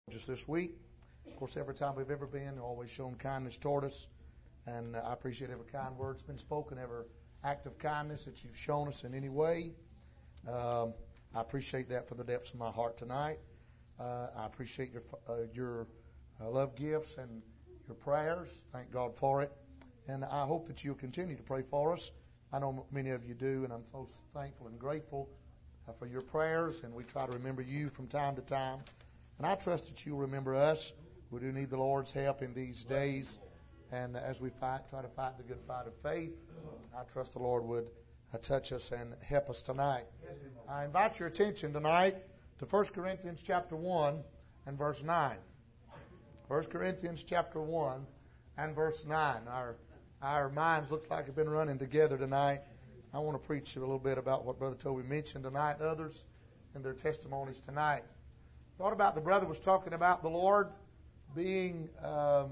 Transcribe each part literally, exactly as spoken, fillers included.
Just this week. Of course, every time we've ever been, you've always shown kindness toward us. And uh, I appreciate every kind word that's been spoken, every act of kindness that you've shown us in any way. Um, I appreciate that from the depths of my heart tonight. Uh, I appreciate your uh, your uh, love gifts and your prayers. Thank God for it. And I hope that you'll continue to pray for us. I know many of you do, and I'm so thankful and grateful uh, for your prayers. And we try to remember you from time to time. And I trust that you'll remember us. We do need the Lord's help in these days. And as we fight, try to fight the good fight of faith, I trust the Lord would uh, touch us and help us tonight. I invite your attention tonight to First Corinthians chapter one and verse nine. First Corinthians chapter one and verse nine. Our, our minds looks like have been running together tonight. I want to preach a little bit about what Brother Toby mentioned tonight and others and their testimonies tonight. Thought about the brother was talking about the Lord being, um,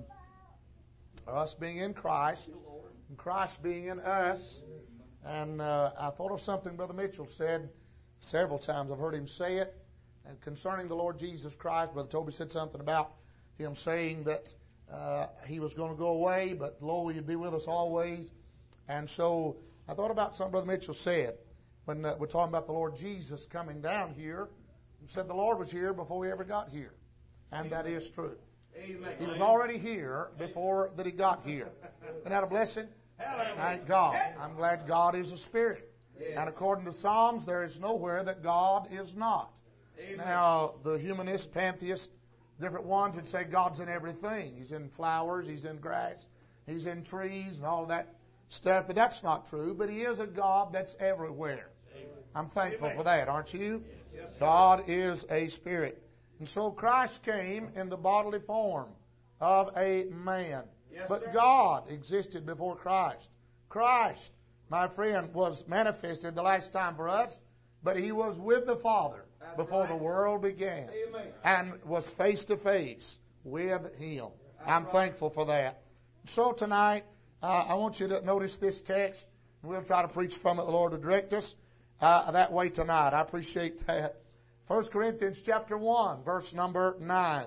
us being in Christ, and Christ being in us. And uh, I thought of something Brother Mitchell said several times. I've heard him say it. And concerning the Lord Jesus Christ, Brother Toby said something about him saying that uh, he was going to go away, but lo, he'd be with us always. And so I thought about something Brother Mitchell said when uh, we're talking about the Lord Jesus coming down here. He said the Lord was here before we ever got here. And that is true. Amen. He was already here before that he got here. Isn't that a blessing? Thank God. I'm glad God is a spirit. And according to Psalms, there is nowhere that God is not. Now, the humanist, pantheist, different ones would say God's in everything. He's in flowers, he's in grass, he's in trees and all of that stuff. But that's not true. But he is a God that's everywhere. I'm thankful for that, aren't you? God is a spirit. And so Christ came in the bodily form of a man. Yes, but sir. God existed before Christ. Christ, my friend, was manifested the last time for us, but he was with the Father That's before right. the world began. Amen. And was face to face with him. That's I'm right. thankful for that. So tonight, uh, I want you to notice this text. We'll try to preach from it. The Lord will direct us uh, that way tonight. I appreciate that. First Corinthians chapter one, verse number nine.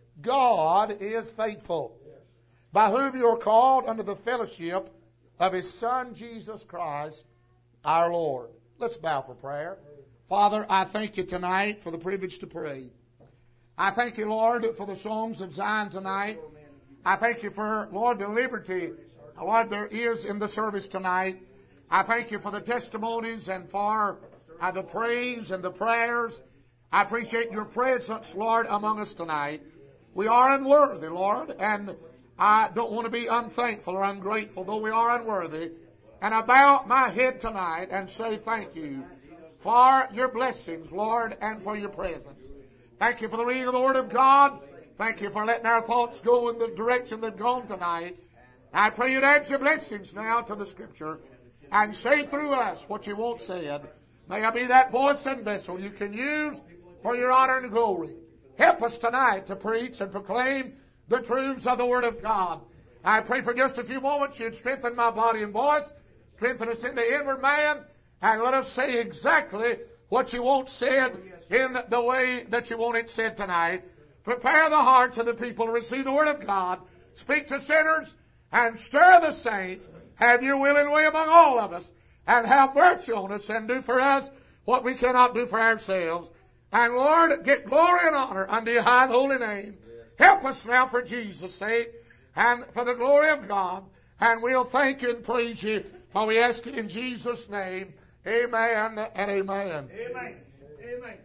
God is faithful, by whom you are called unto the fellowship of his Son, Jesus Christ, our Lord. Let's bow for prayer. Father, I thank you tonight for the privilege to pray. I thank you, Lord, for the songs of Zion tonight. I thank you for, Lord, the liberty, Lord, there is in the service tonight. I thank you for the testimonies and for uh, the praise and the prayers. I appreciate your presence, Lord, among us tonight. We are unworthy, Lord, and I don't want to be unthankful or ungrateful, though we are unworthy. And I bow my head tonight and say thank you for your blessings, Lord, and for your presence. Thank you for the reading of the Word of God. Thank you for letting our thoughts go in the direction they've gone tonight. I pray you'd add your blessings now to the Scripture and say through us what you want said. May I be that voice and vessel you can use for your honor and glory. Help us tonight to preach and proclaim the truths of the Word of God. I pray for just a few moments you'd strengthen my body and voice, strengthen us in the inward man, and let us say exactly what you want said in the way that you want it said tonight. Prepare the hearts of the people to receive the Word of God. Speak to sinners and stir the saints. Have your will and way among all of us, and have mercy on us and do for us what we cannot do for ourselves. And Lord, get glory and honor unto your high and holy name. Help us now for Jesus' sake and for the glory of God. And we'll thank you and praise you, for we ask it in Jesus' name. Amen and amen. Amen. Amen.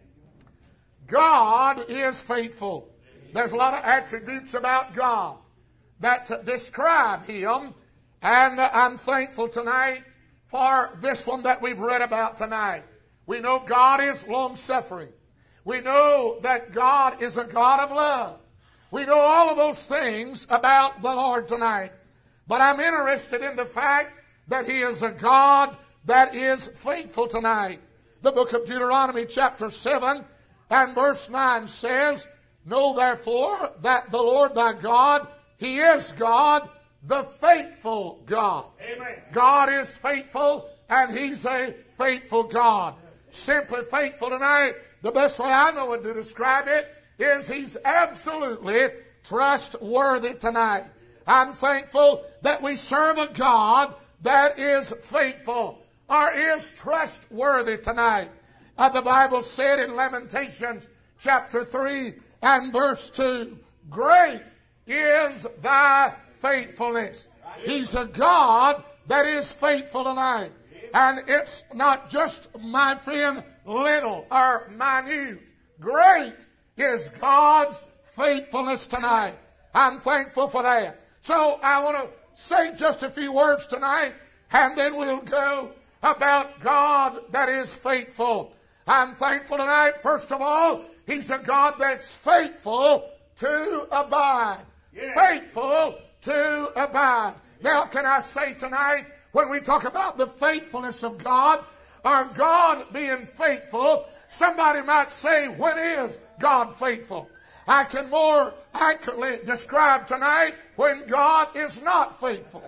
God is faithful. There's a lot of attributes about God that describe him. And I'm thankful tonight for this one that we've read about tonight. We know God is long-suffering. We know that God is a God of love. We know all of those things about the Lord tonight. But I'm interested in the fact that he is a God that is faithful tonight. The book of Deuteronomy chapter seven and verse nine says, Know therefore that the Lord thy God, he is God, the faithful God. Amen. God is faithful, and he's a faithful God. Simply faithful tonight. The best way I know to describe it is He's absolutely trustworthy tonight. I'm thankful that we serve a God that is faithful or is trustworthy tonight. Uh, the Bible said in Lamentations chapter three and verse two, great is thy faithfulness. He's a God that is faithful tonight. And it's not just, my friend, little or minute. Great is God's faithfulness tonight. I'm thankful for that. So I want to say just a few words tonight, and then we'll go about God that is faithful. I'm thankful tonight, first of all, He's a God that's faithful to abide. Yeah. Faithful to abide. Now, can I say tonight, when we talk about the faithfulness of God, or God being faithful, somebody might say, when is God faithful? I can more accurately describe tonight when God is not faithful.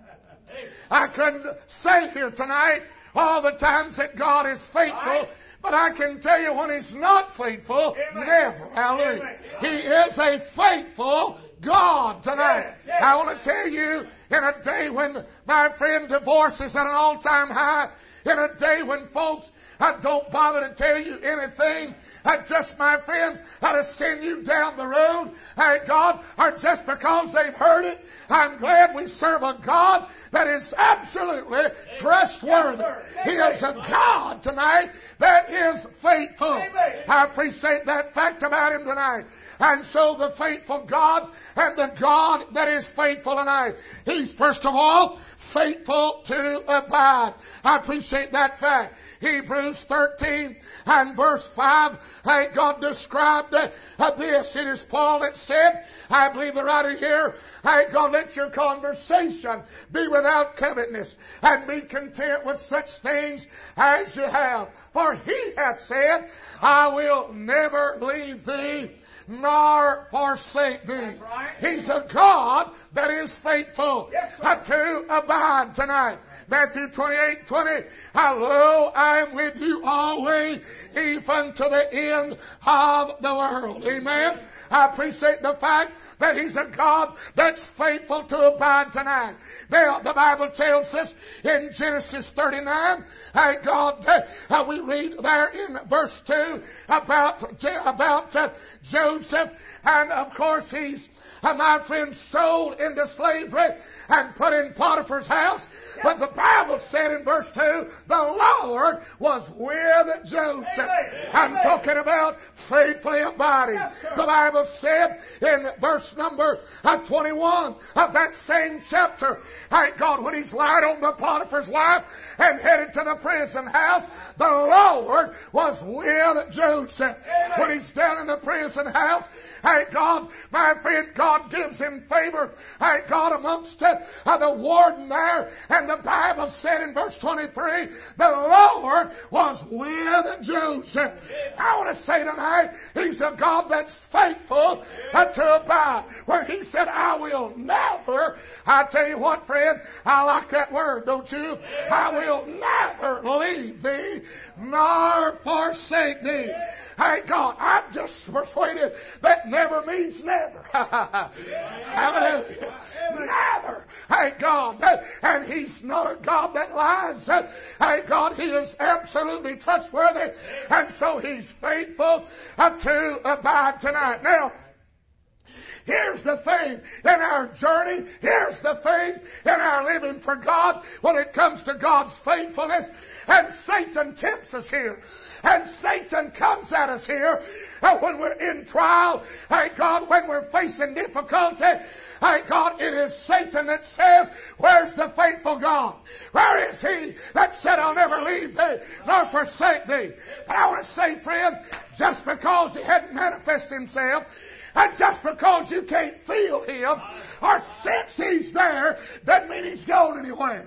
I couldn't say here tonight all the times that God is faithful, but I can tell you when He's not faithful, Amen. Never. Hallelujah. Amen. He is a faithful God tonight. Yes, yes. I want to tell you, in a day when, my friend, divorce is at an all-time high, in a day when folks I don't bother to tell you anything, I just, my friend, how to send you down the road, hey, God, or just because they've heard it, I'm glad we serve a God that is absolutely trustworthy. He is a God tonight that is faithful. I appreciate that fact about Him tonight. And so the faithful God and the God that is faithful tonight, He's first of all faithful to abide. I appreciate that fact. Hebrews thirteen and verse five, hey, God described uh, this. It is Paul that said, I believe the writer here, hey, God, let your conversation be without covetousness, and be content with such things as you have. For He hath said, I will never leave thee nor forsake thee. Right. He's a God that is faithful. Yes, to abide tonight. Matthew twenty-eight twenty, lo, I am with you always, even to the end of the world. Amen. I appreciate the fact that He's a God that's faithful to abide tonight. Now, the Bible tells us in Genesis thirty-nine, hey, God, uh, we read there in verse two about, about uh, Joseph, and of course he's, uh, my friend, sold into slavery and put in Potiphar's house. Yes. But the Bible said in verse two, the Lord was with Joseph. Amen. I'm Amen. Talking about faithfully abiding. Yes, the Bible said in verse number twenty-one of that same chapter, hey, God, when he's lied on the Potiphar's wife and headed to the prison house, the Lord was with Joseph. Amen. When he's down in the prison house, hey, God, my friend, God gives him favor, hey, God, amongst uh, the warden there. And the Bible said in verse twenty-three, the Lord was with Joseph. I want to say tonight, He's a God that's faithful uh, to abide. Where He said, I will never, I tell you what, friend, I like that word, don't you? I will never leave thee nor forsake thee. Hey, God, I'm just persuaded that never means never. Hallelujah. Never. Hey, God. And He's not a God that lies. Hey, God, He is absolutely trustworthy. And so He's faithful to abide tonight. Now, here's the thing in our journey. Here's the thing in our living for God when it comes to God's faithfulness. And Satan tempts us here. And Satan comes at us here uh, when we're in trial. Hey, God, when we're facing difficulty. Hey, God, it is Satan that says, where's the faithful God? Where is He that said, I'll never leave thee nor forsake thee? But I want to say, friend, just because He hadn't manifested Himself, and just because you can't feel Him or sense He's there, doesn't mean He's gone anywhere.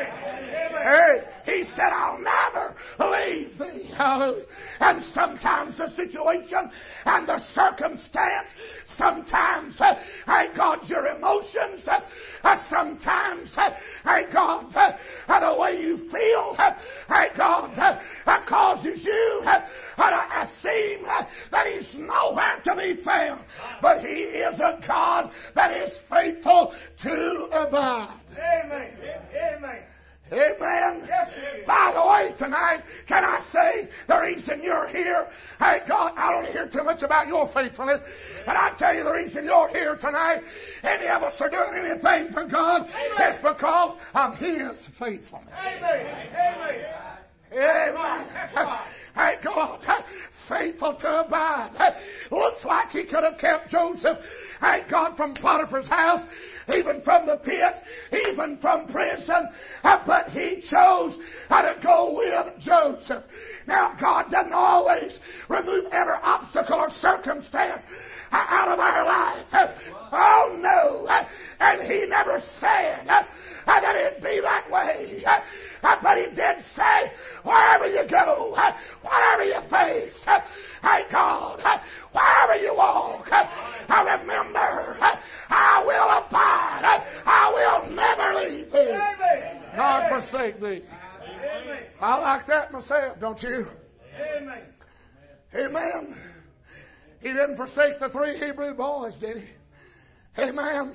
Hey, He said, I'll never leave thee. Hallelujah. And sometimes the situation and the circumstance, sometimes, uh, hey, God, your emotions, uh, Uh, sometimes, uh, hey God, uh, uh, the way you feel, uh, hey God, uh, uh, causes you uh, uh, to seem uh, that He's nowhere to be found. But He is a God that is faithful to abide. Amen. Amen. Amen. Yes, by the way, tonight, can I say the reason you're here? Hey, God, I don't hear too much about your faithfulness, but I tell you the reason you're here tonight, any of us are doing anything for God, is because of His faithfulness. Amen. Amen. Amen. Hey, God, faithful to abide. Looks like He could have kept Joseph, hey, God, from Potiphar's house, even from the pit, even from prison, but He chose to go with Joseph. Now, God doesn't always remove every obstacle or circumstance out of our life. Oh, no. And He never said that it'd be that way. But He did say, wherever you go, whatever you face, hey God, wherever you walk, I remember, I will abide. I will never leave thee, nor forsake thee. Amen. I like that myself, don't you? Amen. Amen. He didn't forsake the three Hebrew boys, did He? Amen.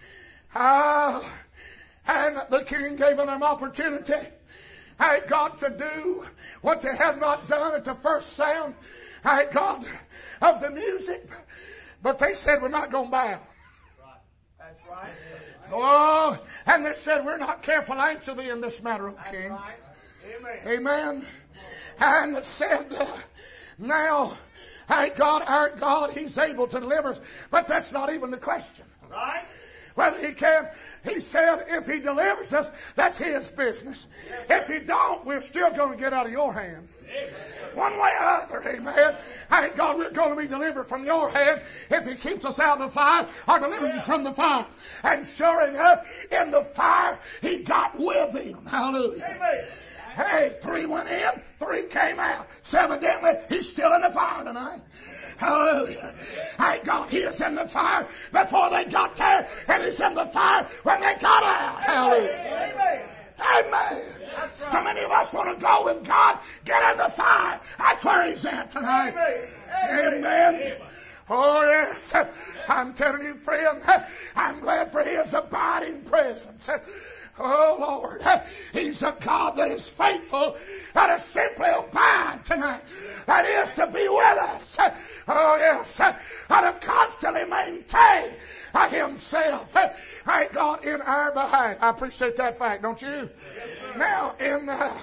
Ah, and the king gave them an opportunity, hey God, to do what they had not done at the first sound, hey God, of the music. But they said, we're not going to bow. That's right. Oh, and they said, we're not careful to answer thee in this matter, O king. Right. Amen. Amen. And it said, uh, now, hey God, our God, He's able to deliver us. But that's not even the question. Right. Whether He can, He said, if He delivers us, that's His business. If He don't, we're still going to get out of your hand. One way or other, amen. Hey, God, we're going to be delivered from your hand if He keeps us out of the fire or delivers us from the fire. And sure enough, in the fire, He got with them. Hallelujah. Amen. Hey, three went in, three came out. So evidently, He's still in the fire tonight. Hallelujah. Hey, God, He is in the fire before they got there, and He's in the fire when they got out. Hallelujah. Amen. Amen. So many of us want to go with God, get in the fire. That's where He's at tonight. Amen. Amen. Oh, yes. I'm telling you, friend, I'm glad for His abiding presence. Oh, Lord, He's a God that is faithful, that is simply abide tonight. That is to be with us. Oh, yes, and to constantly maintain Himself, hey, God, in our behalf. I appreciate that fact, don't you? Yes, sir. Now, in uh,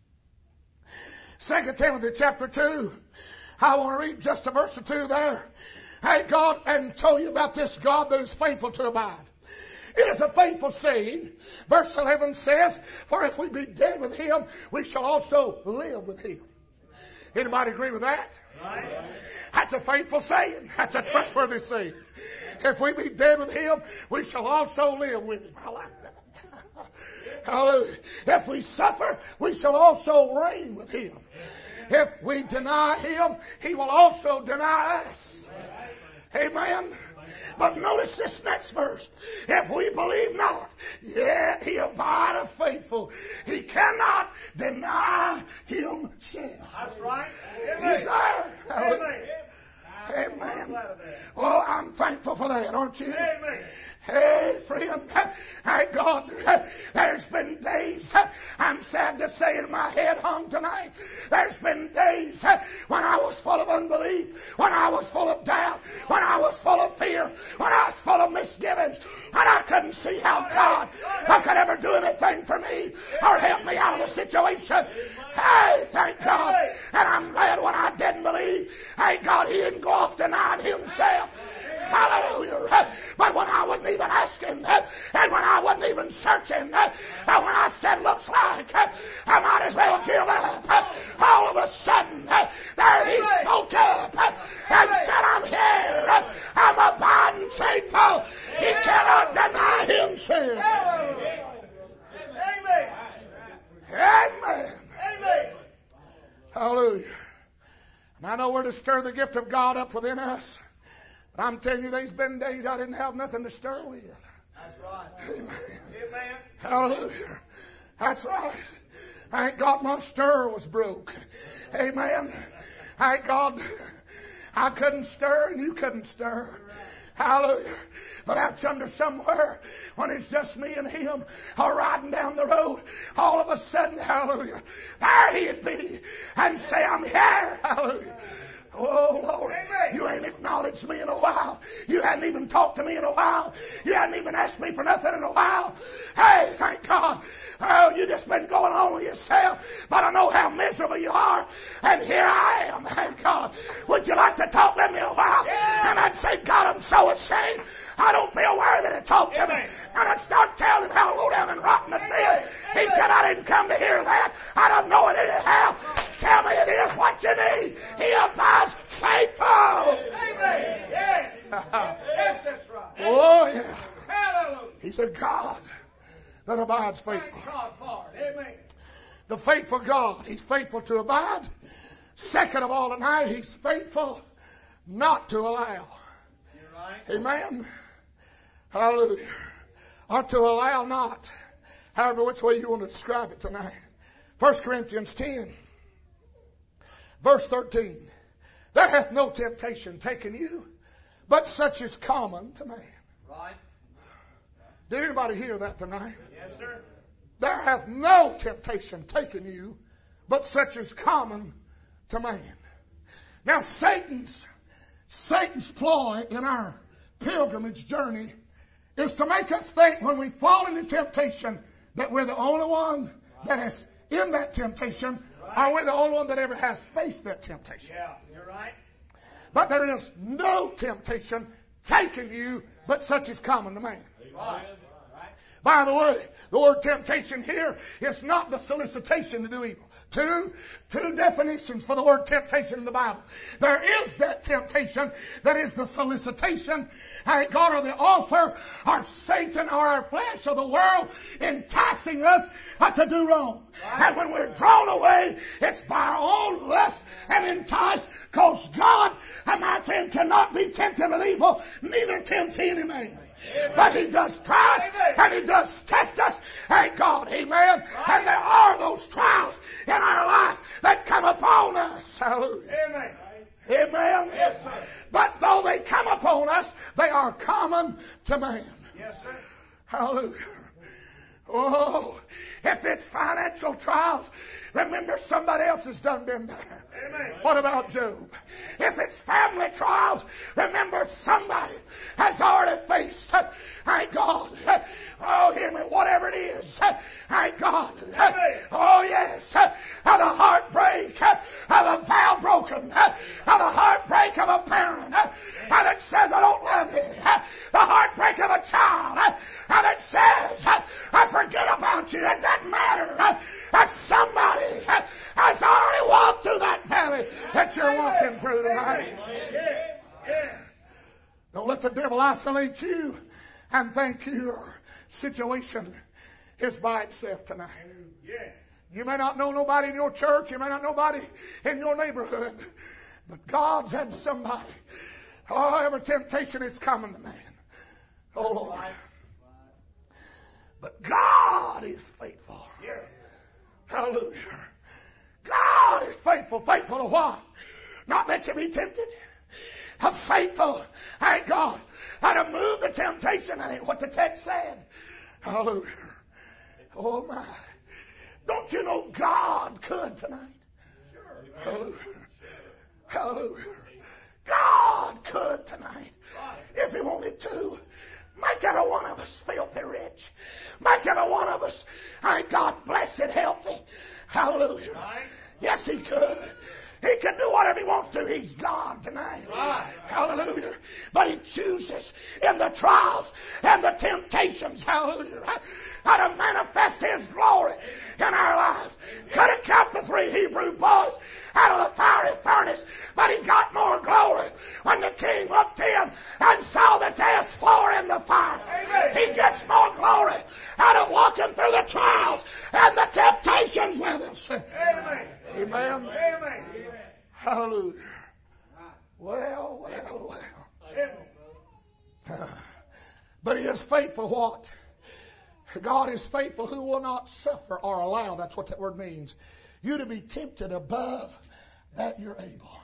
Second Timothy chapter two, I want to read just a verse or two there. Hey, God, and tell you about this God that is faithful to abide. It is a faithful saying. Verse eleven says, for if we be dead with Him, we shall also live with Him. Anybody agree with that? Right. That's a faithful saying. That's a trustworthy saying. If we be dead with Him, we shall also live with Him. I like that. Hallelujah. If we suffer, we shall also reign with Him. If we deny Him, He will also deny us. Amen. But notice this next verse. If we believe not, yet He abideth faithful. He cannot deny Himself. That's right. He's there. Amen. Amen. Well, I'm thankful for that, aren't you? Amen. Hey, friend, hey, God, there's been days, I'm sad to say it, my head hung tonight. There's been days when I was full of unbelief, when I was full of doubt, when I was full of fear, when I was full of misgivings, and I couldn't see how God could ever do anything for me or help me out of the situation. Hey, thank God. And I'm glad when I didn't believe, hey, God, He didn't go off denying Himself. Hallelujah. But when I wasn't even asking, and when I wasn't even searching, and when I said, looks like I might as well give up, all of a sudden, there He spoke up and said, I'm here. I'm abiding faithful. He cannot deny Himself. Amen. Amen. Amen. Hallelujah. And I know we're to stir the gift of God up within us. But I'm telling you, there's been days I didn't have nothing to stir with. That's right. Amen. Amen. Hallelujah. That's right. Thank God my stir was broke. Amen. Thank God I couldn't stir and you couldn't stir. Hallelujah. But out yonder somewhere, when it's just me and him, or riding down the road, all of a sudden, hallelujah, there he'd be and say, I'm here. Hallelujah. Oh, Lord, you ain't acknowledged me in a while. You hadn't even talked to me in a while. You hadn't even asked me for nothing in a while. Hey, thank God. Oh, you just been going on with yourself, but I know how miserable you are, and here I am. Thank God. Would you like to talk to me a while? Yeah. And I'd say, God, I'm so ashamed. I don't feel worthy to talk to Amen. me. And I'd start telling him how low down and rotten I've been. He said, I didn't come to hear that. I don't know it anyhow. Tell me it is what you need. He abides faithful. Amen. Yes. Yes, that's right. Oh, yeah. Hallelujah. He's a God that abides faithful. Thank God for it. Amen. The faithful God. He's faithful to abide. Second of all tonight, he's faithful not to allow. You're right. Amen. Hallelujah. Or to allow not. However, which way you want to describe it tonight. First Corinthians ten. Verse thirteen. There hath no temptation taken you, but such is common to man. Right. Did anybody hear that tonight? Yes, sir. There hath no temptation taken you, but such is common to man. Now Satan's, Satan's ploy in our pilgrimage journey is to make us think when we fall into temptation that we're the only one that is in that temptation, or we're the only one that ever has faced that temptation. Yeah, you're right. But there is no temptation taken you, but such is common to man. Right. By the way, the word temptation here is not the solicitation to do evil. Two, two definitions for the word temptation in the Bible. There is that temptation that is the solicitation, and God or the author, or Satan, or our flesh, or the world enticing us to do wrong. Right. And when we're drawn away, it's by our own lust and enticed, because God, and my friend, cannot be tempted with evil, neither tempts he any man. Amen. But he does try us, and he does test us. Thank God, amen. Right. And there are those trials in our life that come upon us. Hallelujah. Amen. Amen. Yes, sir. But though they come upon us, they are common to man. Yes, sir. Hallelujah. Oh, if it's financial trials, remember somebody else has done been there. Amen. What about Job? If it's family trials, remember somebody has already faced. Thank God. Oh, hear me. Whatever it is. Thank God. Oh, yes. The heartbreak of a vow broken. The heartbreak of a parent that says, I don't love you. The heartbreak of a child that says, I forget about you. It doesn't matter. Somebody has already walked through that valley that you're walking through tonight. Don't let the devil isolate you and think your situation is by itself tonight. You may not know nobody in your church. You may not know nobody in your neighborhood. But God's had somebody. Oh, every temptation is coming to man. Oh, Lord. But God is faithful. Hallelujah. God is faithful. Faithful to what? Not let you be tempted. I'm faithful. Thank God. How to move the temptation. That ain't what the text said. Hallelujah. Oh my. Don't you know God could tonight? Hallelujah. Hallelujah. God could tonight. If he wanted to. Make every one of us filthy rich. Make every one of us, thank God, blessed, healthy. Hallelujah. Right. Yes, he could. He can do whatever he wants to. He's God tonight. Right. Hallelujah. But he chooses in the trials and the temptations, hallelujah, how to manifest his glory in our lives. Could have kept the three Hebrew boys out of the fiery furnace, but he got more glory when the king looked in and saw the dance floor in the fire. Amen. He gets more glory out of walking through the trials and the temptations with us. Amen. Amen. Amen. Hallelujah. Well, well, well. But He is faithful what? God is faithful who will not suffer or allow, that's what that word means, you to be tempted above that you're able.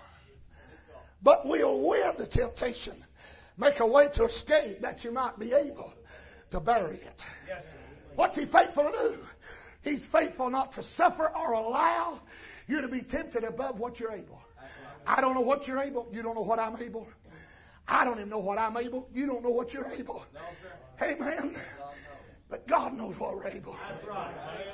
But will with the temptation make a way to escape that you might be able to bear it. What's He faithful to do? He's faithful not to suffer or allow you to be tempted above what you're able. I don't know what you're able. You don't know what I'm able. I don't even know what I'm able. You don't know what you're able. Amen. But God knows what we're able. That's right.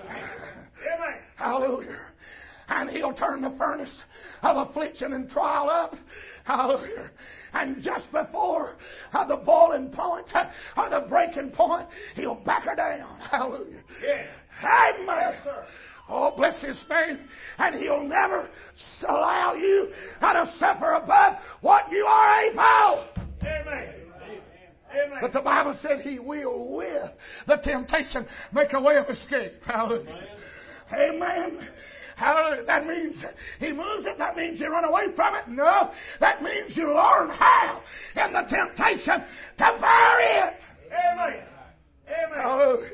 Amen. Hallelujah. And He'll turn the furnace of affliction and trial up. Hallelujah. And just before uh, the boiling point uh, or the breaking point, He'll back her down. Hallelujah. Yeah. Amen. Yes, sir. Oh, bless His name. And He'll never allow you uh, to suffer above what you are able. Amen. Amen. But the Bible said He will, with the temptation, make a way of escape. Hallelujah. Amen. Hallelujah. That means He moves it. That means you run away from it. No. That means you learn how in the temptation to bear it. Amen. Amen. Hallelujah.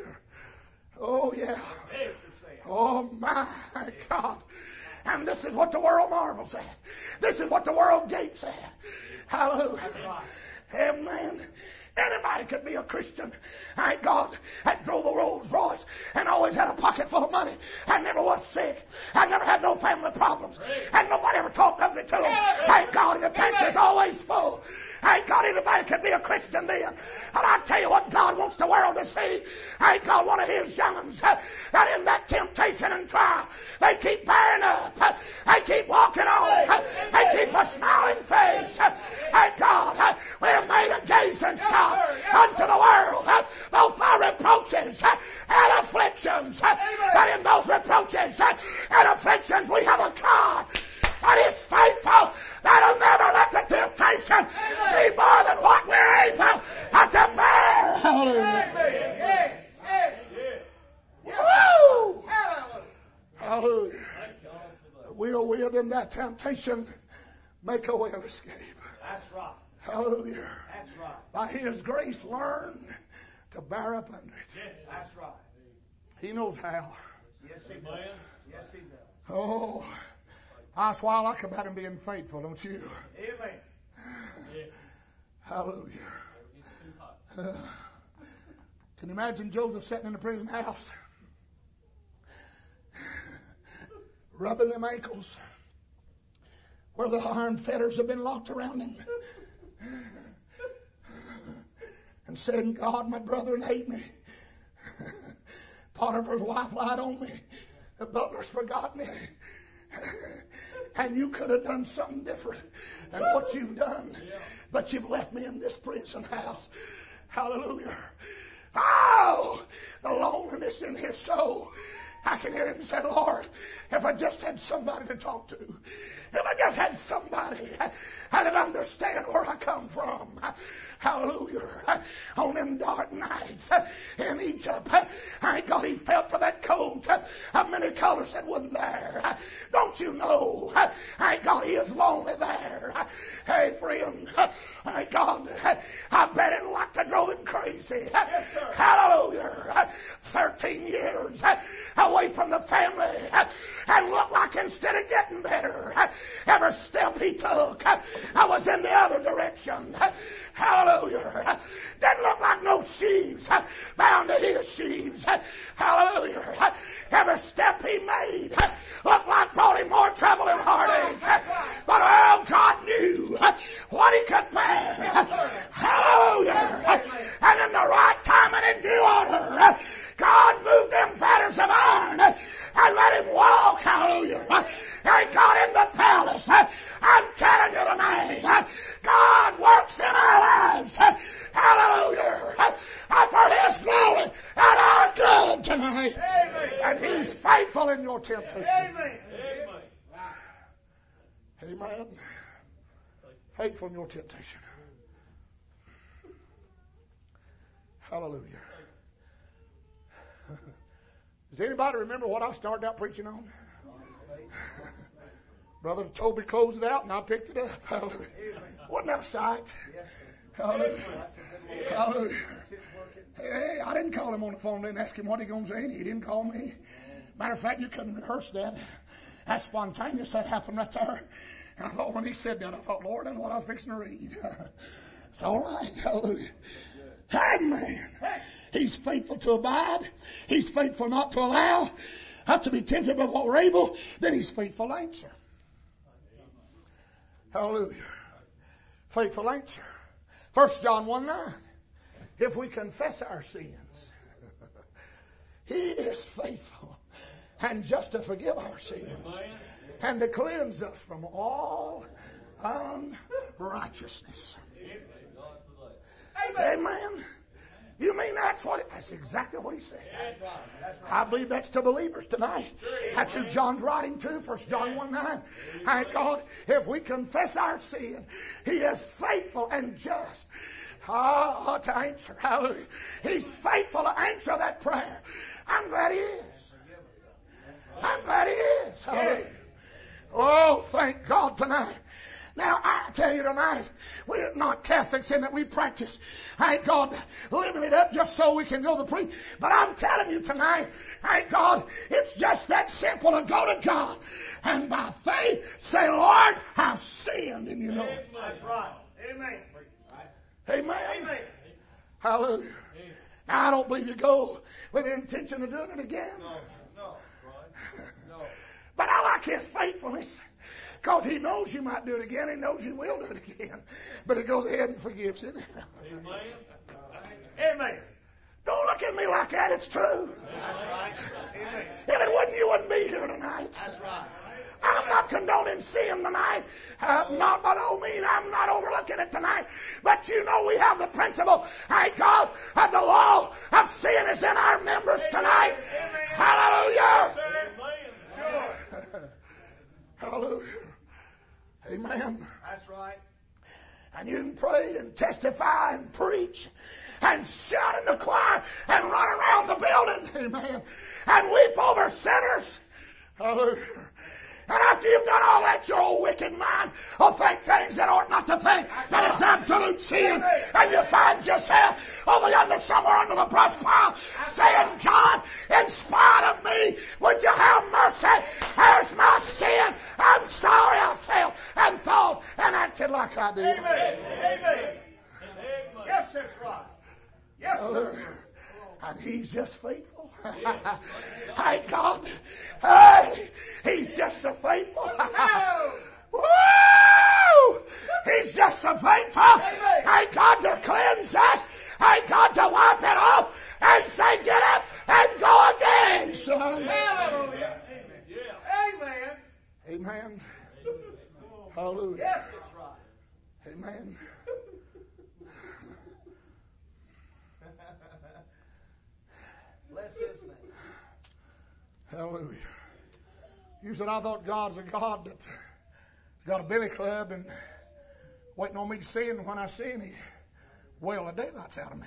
Oh, yeah. Oh, my God. And this is what the world marvels at. This is what the world gapes at. Hallelujah. Amen. Anybody could be a Christian. Thank God. That drove a Rolls Royce and always had a pocket full of money. I never was sick. I never had no family problems. And nobody ever talked ugly to them. Thank God. And the pantry's always full. Thank God anybody could be a Christian then. And I tell you what God wants the world to see. Thank God one of His young'uns uh, that in that temptation and trial, they keep bearing up. Uh, they keep walking on. Uh, they keep a smiling face. Uh, thank God. Uh, we're made a gazing stock unto the world, uh, both by reproaches uh, and afflictions. Uh, but in those reproaches uh, and afflictions, we have a God that is faithful, that'll never let the temptation be more than what we're able to bear. Hallelujah. Woo! Hallelujah. We'll with in that temptation make a way of escape. That's right. Hallelujah. That's right. By His grace, learn to bear up under it. Yes, that's right. He knows how. Yes, He does. Yes, He does. Oh, I swallow like about Him being faithful, don't you? Amen. Hallelujah. Uh, can you imagine Joseph sitting in the prison house, rubbing them ankles where the iron fetters have been locked around him, and saying, God, my brethren hate me. Potiphar's wife lied on me. The butler's forgot me. And you could have done something different than what you've done. But you've left me in this prison house. Hallelujah. Oh, the loneliness in his soul. I can hear him say, Lord, if I just had somebody to talk to, if I just had somebody that'd understand where I come from. Hallelujah. On them dark nights in Egypt, I God, he felt for that coat of many colors that wasn't there. Don't you know? I God, he is lonely there. Hey, friend, I God, I bet it like to drove him crazy. Yes, sir. Hallelujah. Thirteen years away from the family, and looked like instead of getting better, every step he took, I was in the other direction. Hallelujah. Didn't look like no sheaves bound to his sheaves. Hallelujah. Every step he made looked like brought him more trouble and heartache. But oh, God knew what he could bear. Hallelujah. And in the right time and in due order, God moved them fetters of iron and let him walk. Hallelujah. And God in the palace. I'm telling you tonight, God works in our lives. Hallelujah. For His glory and our good tonight. Amen. And He's faithful in your temptation. Amen. Amen. Faithful in your temptation. Hallelujah. Does anybody remember what I started out preaching on? Brother Toby closed it out and I picked it up. Hallelujah. Wasn't that a sight? Hallelujah. Hallelujah. Hey, I didn't call him on the phone and ask him what he going to say. He didn't call me. Matter of fact, you couldn't rehearse that. That's spontaneous. That happened right there. And I thought when he said that, I thought, Lord, that's what I was fixing to read. It's all right. Hallelujah. Amen. He's faithful to abide. He's faithful not to allow us to be tempted by what we're able. Then he's faithful to answer. Hallelujah. Faithful answer. First John one nine. If we confess our sins, he is faithful and just to forgive our sins and to cleanse us from all unrighteousness. Amen. You mean that's what it, that's exactly what he said. I believe that's to believers tonight. That's who John's writing to, First John one nine. Thank God, if we confess our sin, he is faithful and just. Oh, to answer. Hallelujah. He's faithful to answer that prayer. I'm glad he is. I'm glad he is. Hallelujah. Oh, thank God tonight. Now, I tell you tonight, we're not Catholics in that we practice, thank God, living it up just so we can go to the priest. But I'm telling you tonight, thank God, it's just that simple to go to God and by faith say, Lord, I've sinned, and you know it. That's right. Amen. Amen. Amen. Hallelujah. Now, I don't believe you go with the intention of doing it again. No, no, no. But I like his faithfulness. Because he knows you might do it again. He knows you will do it again. But he goes ahead and forgives it. Amen. Amen. Don't look at me like that. It's true. That's right. Amen. If it wasn't, you wouldn't be here tonight. That's right. I'm not condoning sin tonight. Uh, not by no means. I'm not overlooking it tonight. But you know we have the principle, thank God, of the law of sin is in our members tonight. Amen. Hallelujah. Amen. Sure. Hallelujah. Amen. That's right. And you can pray and testify and preach and shout in the choir and run around the building. Amen. And weep over sinners. Hallelujah. And after you've done all that, your old wicked mind will think things that ought not to think. That is absolute sin. And you find yourself over yonder somewhere under the brush pile saying, God, in spite of me, would you have mercy? There's my sin. I'm sorry I felt and thought and acted like I did. Amen. Amen. Yes, that's right. Yes, sir. And he's just faithful. Thank God. Hey, he's just so faithful. Woo! He's just so faithful. Thank God to cleanse us. Thank God to wipe it off and say, get up and go again, son. Hallelujah. Amen. Amen. Hallelujah. Yes, that's right. Amen. Bless his name. Hallelujah. You said, I thought God's a God that's got a billy club and waiting on me to sin. And when I sin, he wail the daylights out of me.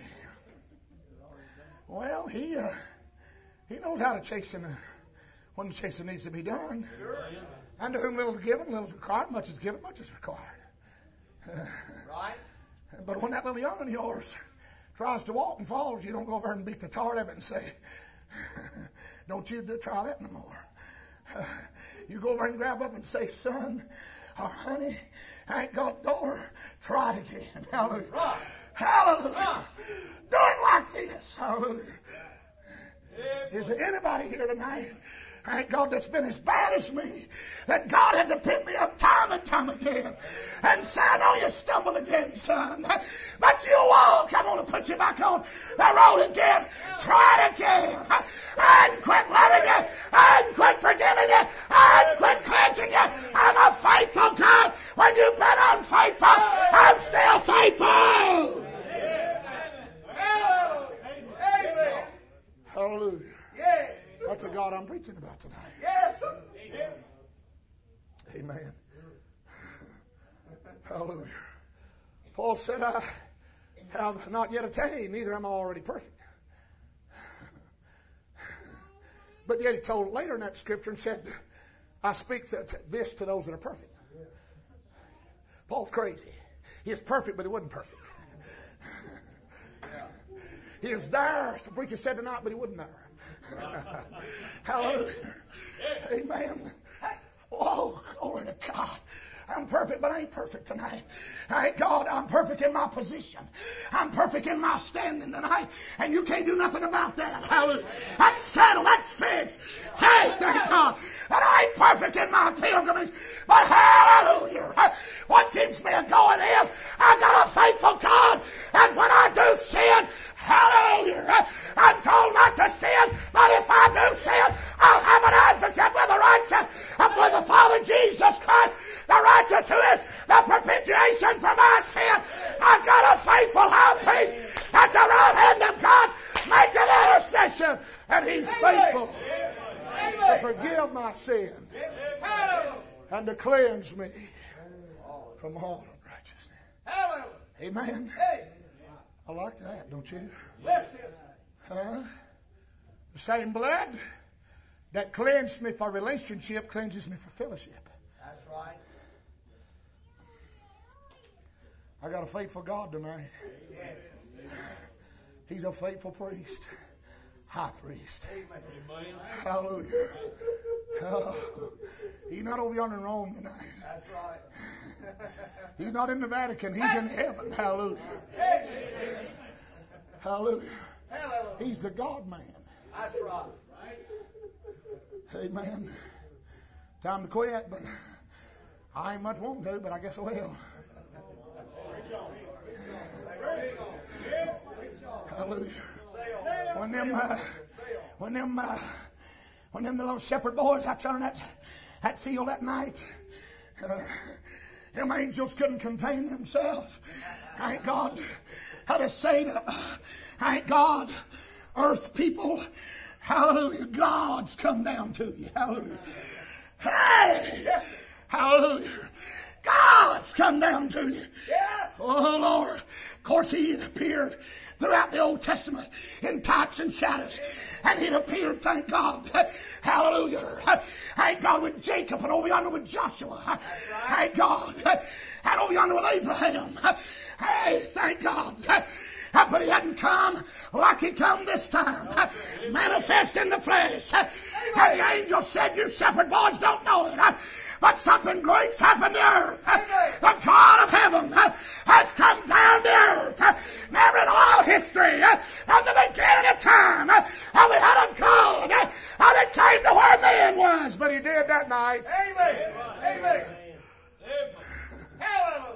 Well, he uh, he knows how to chasten uh, when the chasing needs to be done. Sure. And to whom little is given, little is required. Much is given, much is required. Uh, Right. but when that little young one of yours tries to walk and falls, you don't go over and beat the tar out of it and say, don't you do try that no more. Uh, you go over and grab up and say, son or honey, I ain't got door. Try it again. Hallelujah. Right. Hallelujah. Right. Do it like this. Hallelujah. Is there anybody here tonight, thank God, that's been as bad as me, that God had to pick me up time and time again and say, I know you stumbled again, son, but you walk. I'm going to put you back on the road again. Try it again. And quit loving you. And quit forgiving you. And quit cleansing you. I'm a faithful God. When you've been unfaithful, I'm still faithful. Amen. Hallelujah. Yes. That's the God I'm preaching about tonight. Yes. Amen. Hallelujah. Paul said, I have not yet attained, neither am I already perfect. But yet he told later in that scripture and said, I speak that, this to those that are perfect. Paul's crazy. He is perfect, but he wasn't perfect. He was there, as the preacher said tonight, but he wasn't there. Hallelujah. Amen. Oh, glory to God. I'm perfect, but I ain't perfect tonight. Thank God, I'm perfect in my position. I'm perfect in my standing tonight, and you can't do nothing about that. Hallelujah. That's settled. That's fixed. Hey, thank God that I ain't perfect in my pilgrimage, but hallelujah. What keeps me going is I got a faithful God, and when I do sin, hallelujah, I'm told not to sin, but if I do sin, I'll have an advocate with the righteous, and with the Father Jesus Christ, the righteous who is the propitiation for my sin. I've got a faithful high priest at the right hand of God, making intercession, and he's faithful to forgive my sin and to cleanse me from all unrighteousness. Amen. I like that, don't you? Huh? The same blood that cleansed me for relationship cleanses me for fellowship. That's right. I got a faithful God tonight. He's a faithful priest. High priest. Amen. Hallelujah. Oh, he's not over yonder in Rome tonight. That's right. He's not in the Vatican. He's in heaven. Hallelujah. Hallelujah. He's the God man. That's right. Amen. Time to quit, but I ain't much wanting to, but I guess I will. Hallelujah. When them, uh, when them, uh, when them little shepherd boys out there in that, that field that night, uh, them angels couldn't contain themselves. Thank God. How to say to, thank God, earth people, hallelujah, God's come down to you. Hallelujah. Hey! Hallelujah. God's come down to you. Yes. Oh, Lord. Of course, he had appeared throughout the Old Testament in types and shadows. And he'd appeared, thank God. Hallelujah. Thank God with Jacob and over yonder with Joshua. Thank God. And over yonder with Abraham. Hey, thank God. But he hadn't come like he come this time. Manifest in the flesh. And the angel said, you shepherd boys don't know it, but something great's happened to earth. The God of heaven has come down to earth. Never in all history, from the beginning of time, have we had a God that came to where man was. But he did that night. Amen. Amen. Hallelujah.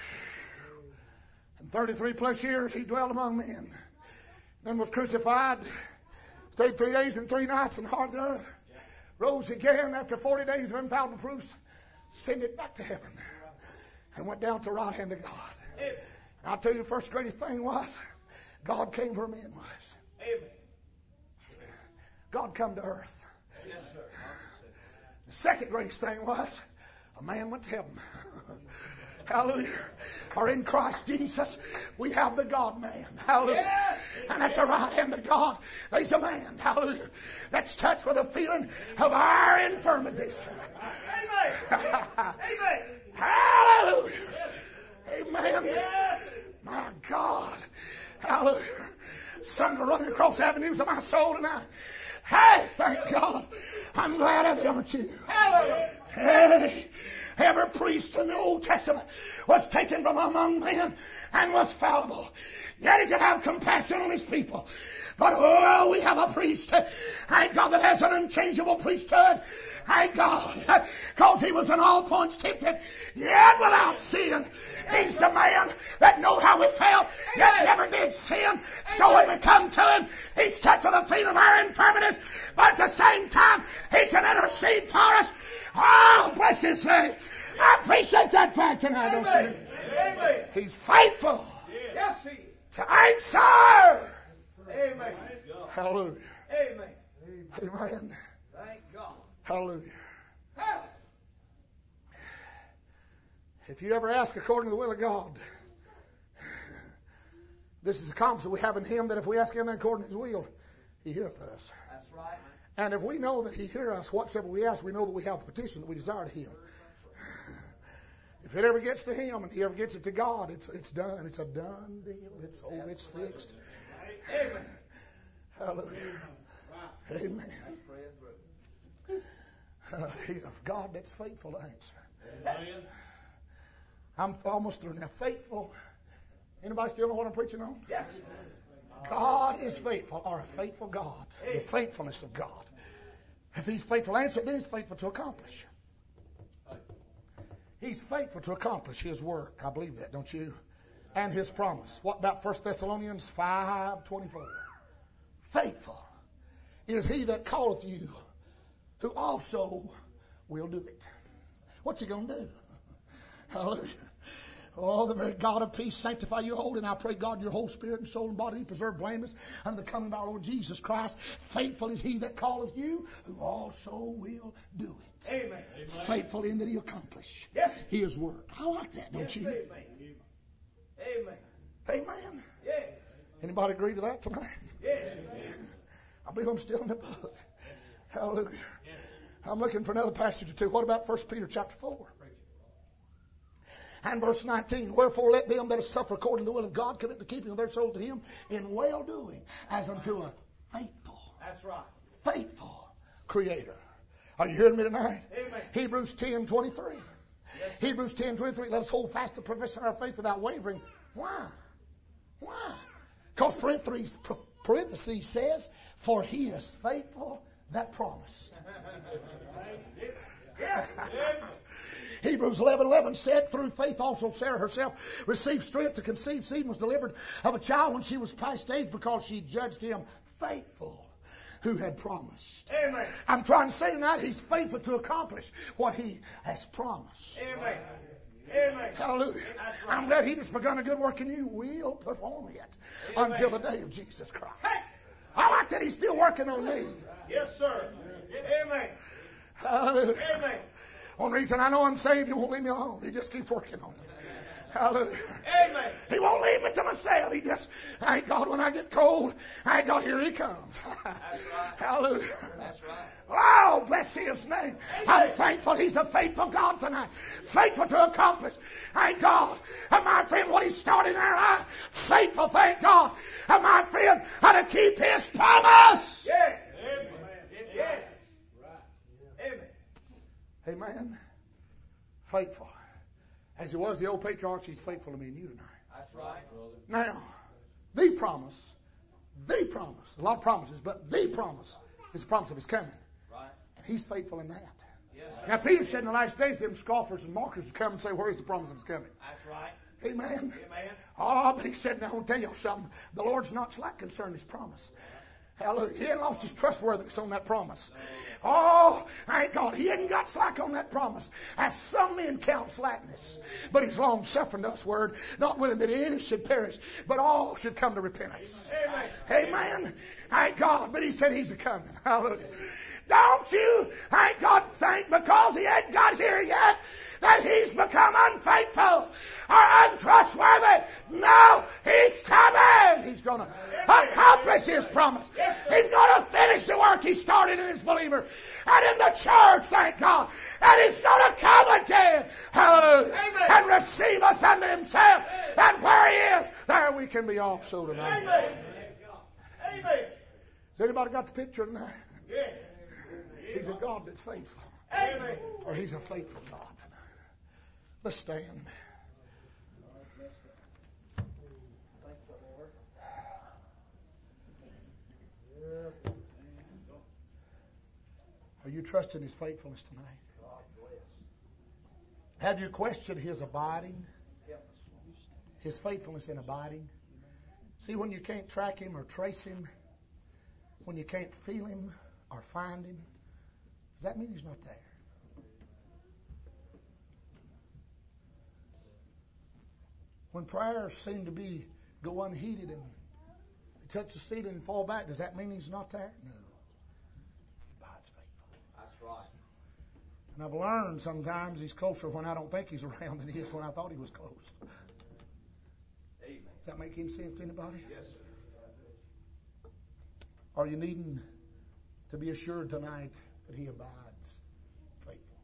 And thirty-three plus years he dwelt among men. Then was crucified. Stayed three days and three nights in the heart of the earth. Rose again after forty days of infallible proofs. Ascended back to heaven. And went down to the right hand of God. And I'll tell you the first greatest thing was, God came where men was. Amen. God come to earth. Yes, sir. The second greatest thing was, a man went to heaven. Hallelujah. For in Christ Jesus, we have the God man. Hallelujah. Yes. And at the right hand of God, there's a man. Hallelujah. That's touched with a feeling of our infirmities. Amen. Amen. Hallelujah. Amen. Yes. My God. Hallelujah. Something running across avenues of my soul tonight. Hey, thank God. I'm glad of it, aren't you? Hallelujah. Hey. Every priest in the Old Testament was taken from among men and was fallible. Yet he could have compassion on his people. But oh, we have a priest, thank God, that has an unchangeable priesthood. Thank God, because he was in all points tempted, yet without sin. He's the man that knows how we felt, yet never did sin. So when we come to him, he's touched with the feeling of our infirmities, but at the same time, he can intercede for us. Oh, bless his name. I appreciate that fact tonight, don't you? Amen. He's faithful Yes, he is. to answer. Amen. Hallelujah. Amen. Amen. Thank God. Hallelujah. Hallelujah. If you ever ask according to the will of God, this is the confidence that we have in him, that if we ask anything according to his will, he heareth us. That's right. And if we know that he hears us, whatsoever we ask, we know that we have a petition that we desire to him. If it ever gets to him and he ever gets it to God, it's it's done. It's a done deal. It's oh, it's fixed. Amen. Hallelujah. Amen. Uh, he's a God that's faithful to answer. Amen. I'm almost through now. Faithful. Anybody still know what I'm preaching on? Yes. God is faithful, or a faithful God. The faithfulness of God. If He's faithful to answer, then He's faithful to accomplish. He's faithful to accomplish His work. I believe that, don't you? And His promise. What about First Thessalonians five twenty-four? Faithful is He that calleth you, who also will do it. What's He going to do? Hallelujah. Oh, the very God of peace sanctify you whole, and I pray God your whole spirit and soul and body be preserved blameless unto the coming of our Lord Jesus Christ. Faithful is He that calleth you, who also will do it. Amen. Faithful in that He accomplish Yes. His work. I like that, don't Yes, you? amen. Amen. Amen. Yeah. Anybody agree to that tonight? Yeah. I believe I'm still in the book. Hallelujah. I'm looking for another passage or two. What about First Peter chapter four? And verse nineteen, wherefore let them that suffer according to the will of God commit the keeping of their souls to Him in well-doing, as unto a faithful, That's right. faithful Creator. Are you hearing me tonight? Amen. Hebrews ten twenty-three. Hebrews ten twenty-three, let us hold fast the profession of our faith without wavering. Why? Why? Because parentheses, parentheses says, for He is faithful that promised. Yes. Amen. Hebrews eleven eleven said, through faith also Sarah herself received strength to conceive seed and was delivered of a child when she was past age, because she judged him faithful who had promised. Amen. I'm trying to say tonight, He's faithful to accomplish what He has promised. Amen. Amen. Hallelujah. That's right. I'm glad He that's begun a good work in you will perform it Amen. until the day of Jesus Christ. I like that He's still working on me. Yes, sir. Amen. Hallelujah. Amen. One reason I know I'm saved, He won't leave me alone. He just keeps working on me. Hallelujah. Amen. He won't leave me to myself. He just, thank God, when I get cold, thank God, here He comes. That's right. Hallelujah. That's right. Oh, bless His name. I'm thankful He's a faithful God tonight. Faithful to accomplish. Thank God. And my friend, what He started in our life, faithful, thank God. And my friend, how to keep His promise. Yeah. Amen. Yeah. Amen. Amen. Faithful. As He was the old patriarchs, He's faithful to me and you tonight. That's right, brother. Now, the promise, the promise, a lot of promises, but the promise is the promise of His coming. Right. And He's faithful in that. Yes, sir. Now, Peter said in the last days, them scoffers and mockers would come and say, where is the promise of His coming? That's right. Amen. Amen. Oh, but He said, now I want to tell you something. The Lord's not slack concerning His promise. Hallelujah. He hadn't lost His trustworthiness on that promise. Oh, thank God. He hadn't got slack on that promise. As some men count slackness. But He's long suffering to us, word, not willing that any should perish, but all should come to repentance. Amen. Amen. Thank God. But He said He's a coming. Hallelujah. Don't you, thank God, think because He hadn't got here yet that He's become unfaithful or untrustworthy. No, He's coming. He's going to accomplish His promise. He's going to finish the work He started in His believer and in the church, thank God. And He's going to come again. Hallelujah. Amen. And receive us unto Himself. And where He is, there we can be also tonight. Amen. Amen. Has anybody got the picture tonight? Yeah. He's a God that's faithful. Amen. Or He's a faithful God. Let's stand. Are you trusting His faithfulness tonight? Have you questioned His abiding? His faithfulness in abiding? See, when you can't track Him or trace Him, when you can't feel Him or find Him, does that mean He's not there? When prayers seem to be go unheeded and they touch the ceiling and fall back, does that mean He's not there? No. He abides faithful. That's right. And I've learned sometimes He's closer when I don't think He's around than He is when I thought He was close. Amen. Does that make any sense to anybody? Yes, sir. Are you needing to be assured tonight that He abides faithful?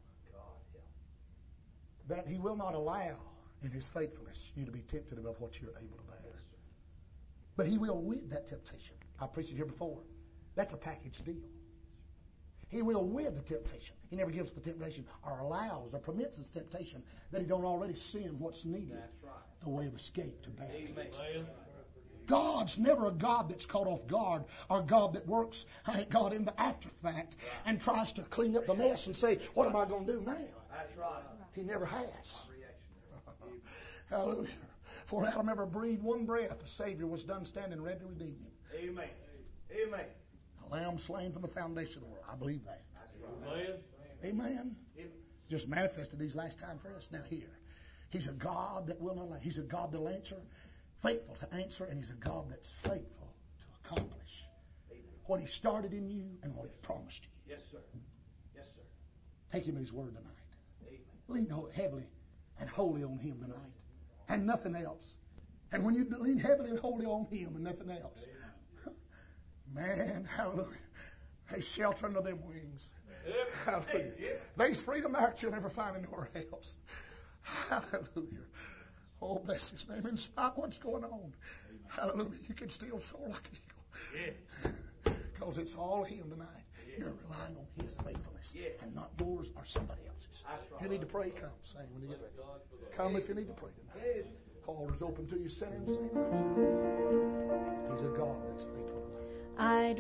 God, That He will not allow in His faithfulness you to be tempted above what you're able to bear. But he will with that temptation. I preached it here before. That's a package deal. He will with the temptation. He never gives the temptation or allows or permits the temptation that he don't already send what's needed. That's right. The way of escape to bear. Amen. God's never a God that's caught off guard or a God that works, ain't God, in the after fact and tries to clean up the mess and say, what am I going to do now? That's right. He never has. Hallelujah. For Adam ever breathed one breath, the Savior was done standing ready to redeem him. Amen. Amen. A lamb slain from the foundation of the world. I believe that. That's right. Amen. Just manifested these last time for us. Now here. He's a God that will not lie. He's a God that'll answer, faithful to answer, and he's a God that's faithful to accomplish what he started in you and what he promised you. Yes, sir. Yes, sir. Take him at his word tonight. Amen. Lean heavily and wholly on him tonight. And nothing else. And when you lean heavily and wholly on him and nothing else, man, hallelujah, they shelter under them wings. Hallelujah. There's freedom there you'll never find anywhere else. Hallelujah. Oh, bless his name. In spite of what's going on, hallelujah, you can still soar like an eagle. Because it's all him tonight. You're relying on his faithfulness and not yours or somebody else's. If you need to pray, come. Sing when you get ready. Come if you need to pray tonight. Altar's open to you. Send in, sing. He's a God that's faithful tonight. I'd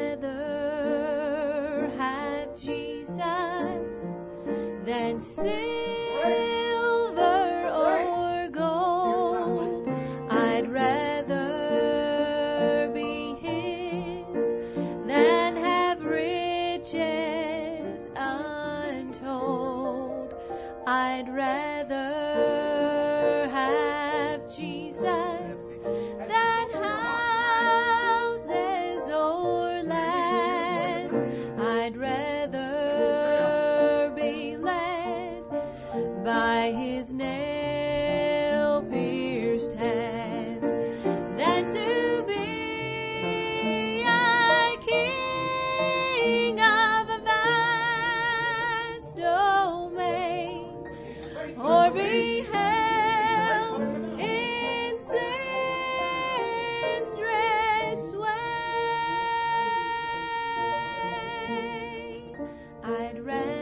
rather have Jesus than silver or gold. I'd rather be his than have riches untold. I'd rather have Jesus than houses or lands. I'd rather be led by his nail-pierced hands than to be a king of a vast domain, or be held in sin's dread sway. I'd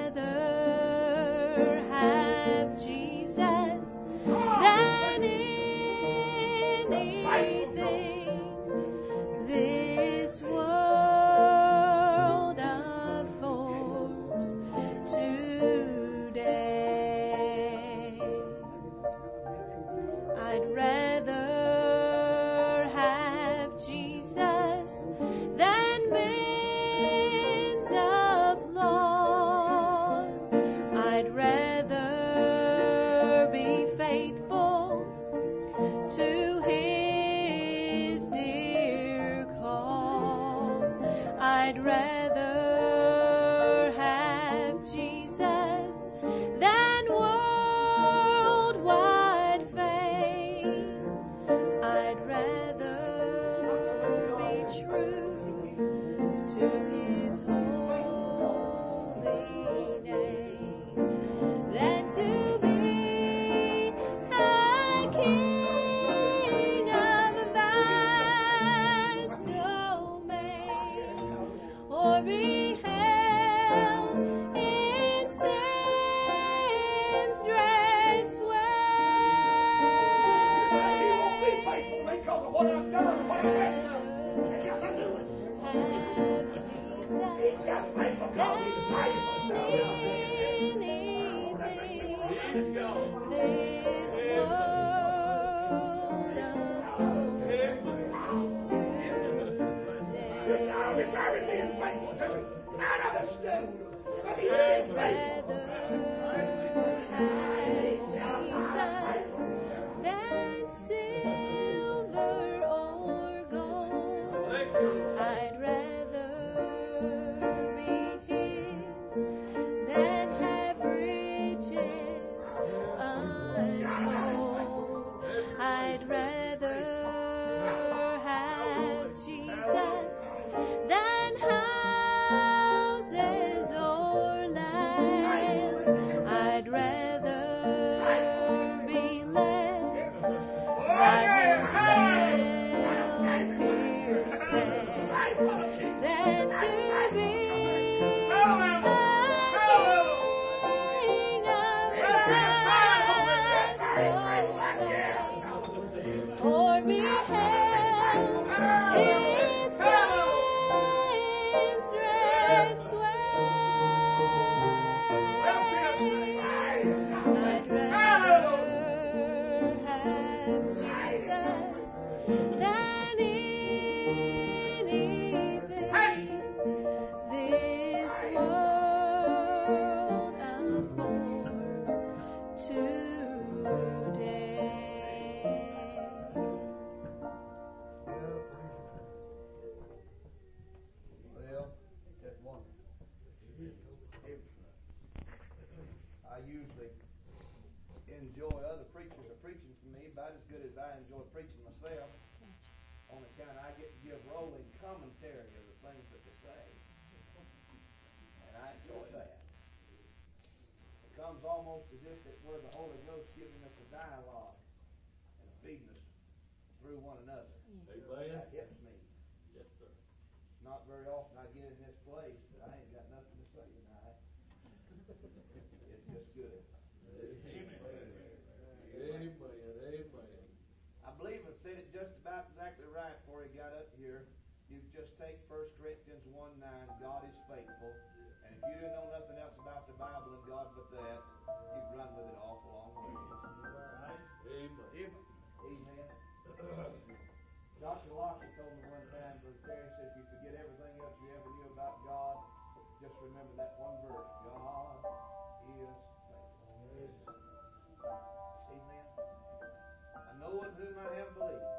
rather have Jesus than anything this world affords today. I'd rather have Jesus than men's applause. I'd rather be faithful to his dear cause. I'd rather have Jesus than worldwide fame. I'd rather be true to his holy name than to be a king of a vast domain, or be held in sin's dread He won't be sway. faithful because of what I've done, what I've done. And you're not doing it. He's just faithful because he's faithful. Praise God. This world affords This child is today. very being faithful to me. None of us do. But he is I'd faithful. rather have Jesus than silver or gold. I'd rather be his than have riches untold. I'd rather have Jesus than houses or lands. than to be a king of Christ, or be held in Satan's great sway. I'd rather have Jesus than anything this world affords today. Well, that's wonderful. I usually enjoy other preachers are preaching for me about as good as I enjoy preaching myself. On account I get to give rolling commentary of the things that they say. And I enjoy that. It comes almost as if it were the Holy Ghost giving us a dialogue and feeding us through one another. Amen. That hits me. Yes, sir. Not very often I get in this place, but I ain't got nothing to say tonight. It's just good. Amen. Amen. Amen. I believe I said it just about exactly right before he got up here. You just take First Corinthians one nine, God is faithful. And if you didn't know nothing else about the Bible and God but that, you'd run with it an awful long way. Amen. Amen. Doctor Lockett told me one time, Brother Terry said, if you forget everything else you ever knew about God, just remember that one verse. God is faithful. Amen. I know in whom I have believed.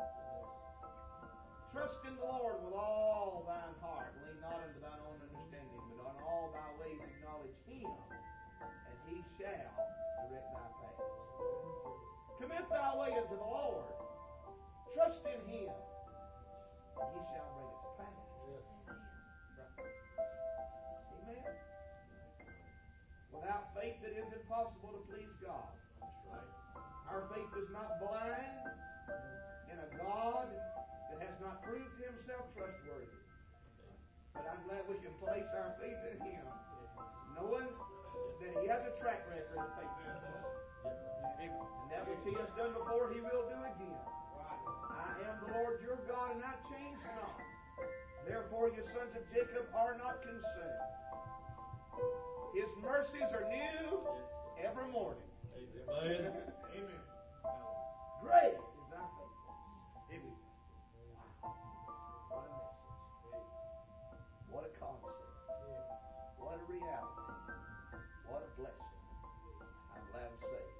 Trust in the Lord with all thine heart. Lean not unto thine own understanding, but on all thy ways acknowledge Him, and He shall direct thy paths. Commit thy way unto the Lord. Trust in Him, and He shall bring it to pass. Right. Amen. Without faith it is impossible to please God. That's right. Our faith is not blind in a God that has not proved Himself trustworthy. But I'm glad we can place our faith in Him, knowing that He has a track record of faithfulness. And that which He has done before, He will do again. I am the Lord your God, and I change not. Therefore, you sons of Jacob are not consumed. His mercies are new every morning. Amen. Amen. Great is thy faithfulness. Wow. What a message. What a concept. What a reality. What a blessing. I'm glad I'm saved.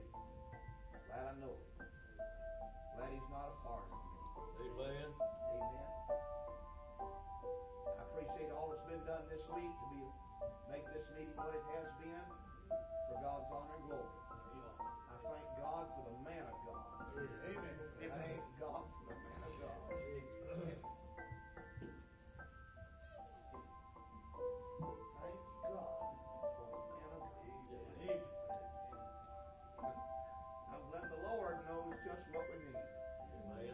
Glad I know Him. Glad He's not apart from me. Amen. Amen. I appreciate all that's been done this week to be make this meeting what it has been for God's honor and glory. I thank God for the man of God. Amen. I thank God for the man of God. Thank God for the man of God. I'm glad the Lord knows just what we need. Amen.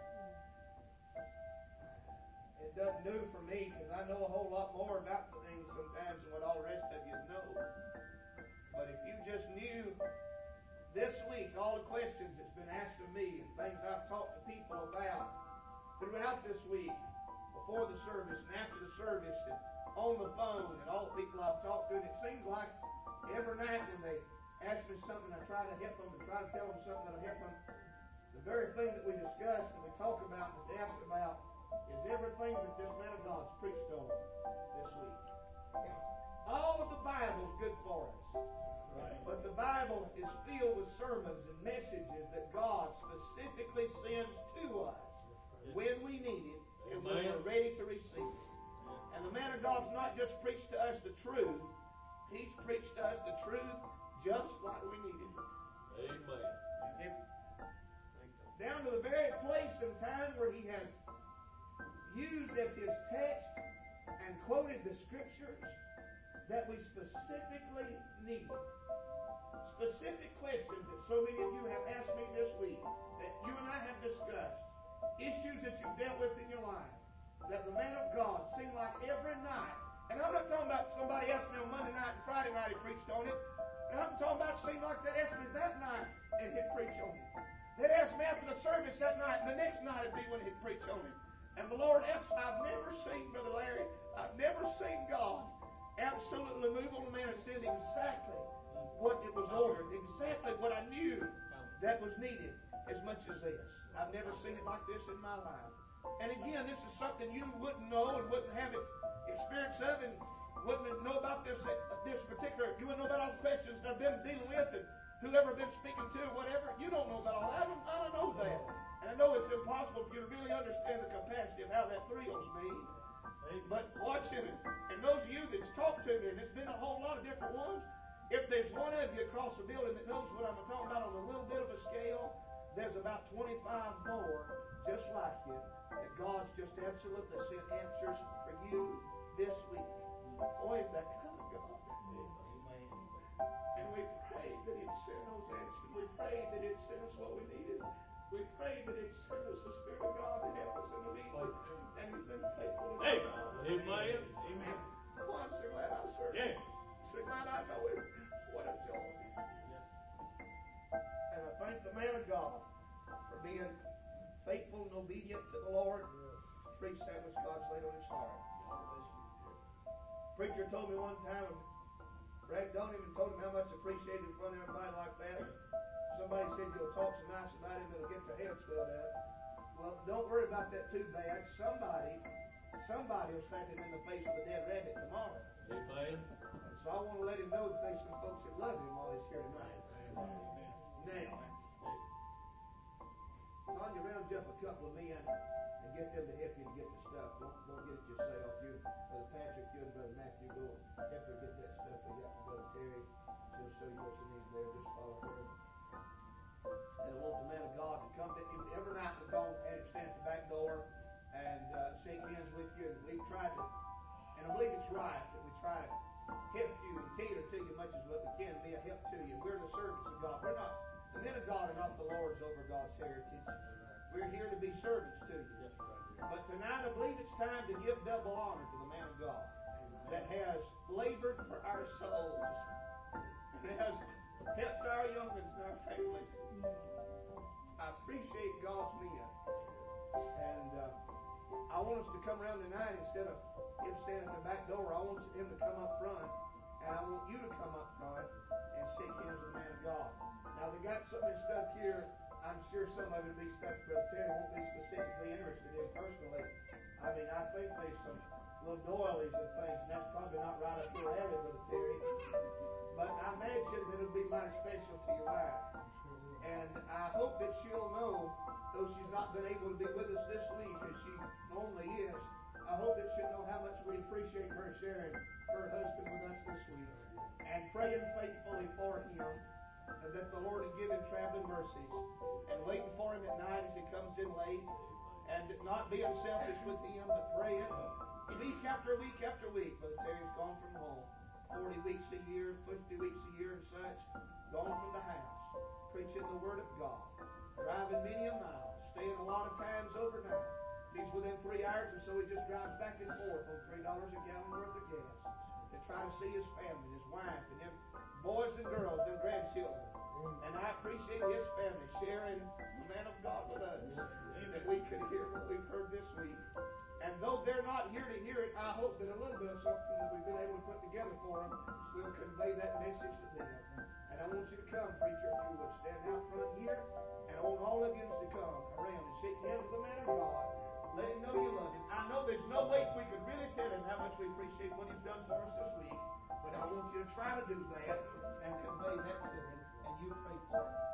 It doesn't do for me because I know a whole lot more about the things sometimes than what all the rest of you know. But if you just knew this week all the questions that's been asked of me and things I've talked to people about throughout this week, before the service and after the service and on the phone and all the people I've talked to, and it seems like every night when they ask me something, I try to help them and try to tell them something that'll help them. The very thing that we discuss and we talk about and that they ask about is everything that this man of God's preached on this week. All of the Bible is good for us. Right. But the Bible is filled with sermons and messages that God specifically sends to us when we need it and when we're ready to receive it. And the man of God's not just preached to us the truth, He's preached to us the truth just like we needed it. Amen. Down to the very place and time where He has used as His text and quoted the Scriptures that we specifically need. Specific questions that so many of you have asked me this week, that you and I have discussed, issues that you've dealt with in your life, that the man of God seemed like every night, and I'm not talking about somebody asked me on Monday night and Friday night he preached on it, and I'm talking about it seemed like they asked me that night and he'd preach on it. They'd ask me after the service that night, and the next night would be when he'd preach on it. And the Lord, I've never seen, Brother Larry, I've never seen God absolutely move on a man and says exactly what it was ordered, exactly what I knew that was needed as much as this. I've never seen it like this in my life. And again, this is something you wouldn't know and wouldn't have it experience of and wouldn't know about this this particular, you wouldn't know about all the questions that I've been dealing with and whoever I've been speaking to, whatever. You don't know about all that. I don't, I don't know that. And I know it's impossible for you to really understand the capacity of how that thrills me. But watching it, and those of you that's talked to me, and it's been a whole lot of different ones, if there's one of you across the building that knows what I'm talking about on a little bit of a scale, there's about twenty-five more just like you that God's just absolutely sent answers for you this week. Boy, is that kind of God. And we pray that He'd send those answers. We pray that He'd send us what we needed. We pray that He'd send us the Spirit of God to help us in the need. And He's been faithful to Hey, God. amen. Amen. Oh, I'm so glad I served Him. Yeah. So glad I know Him. What a joy. And I thank the man of God for being faithful and obedient to the Lord. Preach that which God's laid on his heart. Preacher told me one time, bragged on him and told him how much appreciated in front of everybody like that. Somebody said, you'll talk so nice about him it'll get their head swelled up. Well, don't worry about that too bad. Somebody, somebody will slap him in the face with a dead rabbit tomorrow. Amen. So I want to let him know that there's some folks that love him while he's here tonight. Now, on your round up a couple of men and get them to help you to get the stuff. Don't, don't get it yourself. You, Brother Patrick, you and Brother Matthew, go help her get that stuff. We got Brother Terry. She'll show you what you need there. Just follow her. And I want the man of God to come to him every night. We've gone and stand at the back door and uh, shake hands with you. And we've tried to, and I believe it's right that we try to help you and cater to you as much as what we can, be a help to you. We're the servants of God. We're not, the men of God are not the lords over God's heritage. We're here to be servants to you. But tonight I believe it's time to give double honor to the man of God that has labored for our souls and has helped our young ones and our families. I appreciate God's men. And uh, I want us to come around tonight instead of him standing at the back door. I want him to come up front, and I want you to come up front and shake hands with the man of God. Now, they got something stuck here. I'm sure some of it will be stuff Brother Terry won't be specifically interested in personally. I mean, I think there's some little doilies and things, and that's probably not right up your alley, Brother Terry. But I imagine that it'll be mighty special to your wife. And I hope that she'll know, though she's not been able to be with us this week as she normally is, I hope that she'll know how much we appreciate her sharing her husband with us this week and praying faithfully for him, and that the Lord would give him traveling mercies, and waiting for him at night as he comes in late, and not being selfish with him, but praying week after week after week. Brother Terry's gone from home, forty weeks a year, fifty weeks a year and such, gone from the house, preaching the Word of God, driving many a mile, staying a lot of times overnight. He's within three hours, and so he just drives back and forth on three dollars a gallon worth of gas to try to see his family, his wife, and them boys and girls, them grandchildren. And I appreciate his family sharing the man of God with us, that we could hear what we've heard this week. And though they're not here to hear it, I hope that a little bit of something that we've been able to put together for them will convey that message to them. And I want you to come, preacher, if you would stand out front here, and I want all of you to come around and shake hands with the man of God. Let him know you love him. I know there's no way we could really tell him how much we appreciate what he's done for us this week, but I want you to try to do that and convey that to him, and you pray for him.